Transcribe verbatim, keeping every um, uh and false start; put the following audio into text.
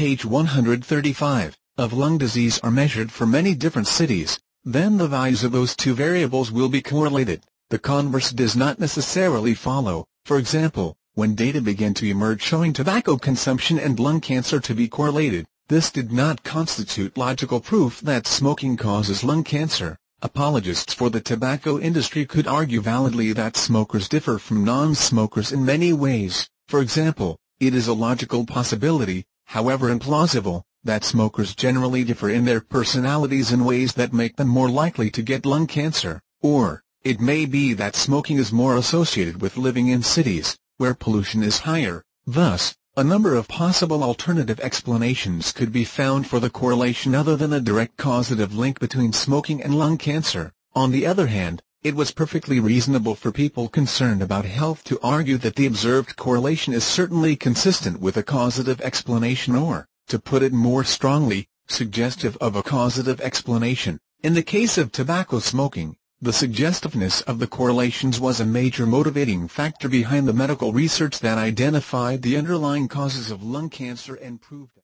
page one hundred thirty-five, of lung disease are measured for many different cities, then the values of those two variables will be correlated. The converse does not necessarily follow. For example, when data began to emerge showing tobacco consumption and lung cancer to be correlated, this did not constitute logical proof that smoking causes lung cancer. Apologists for the tobacco industry could argue validly that smokers differ from non-smokers in many ways. For example, it is a logical possibility, however implausible, that smokers generally differ in their personalities in ways that make them more likely to get lung cancer. Or, it may be that smoking is more associated with living in cities, where pollution is higher. Thus, a number of possible alternative explanations could be found for the correlation other than a direct causative link between smoking and lung cancer. On the other hand, it was perfectly reasonable for people concerned about health to argue that the observed correlation is certainly consistent with a causative explanation or, to put it more strongly, suggestive of a causative explanation. In the case of tobacco smoking, the suggestiveness of the correlations was a major motivating factor behind the medical research that identified the underlying causes of lung cancer and proved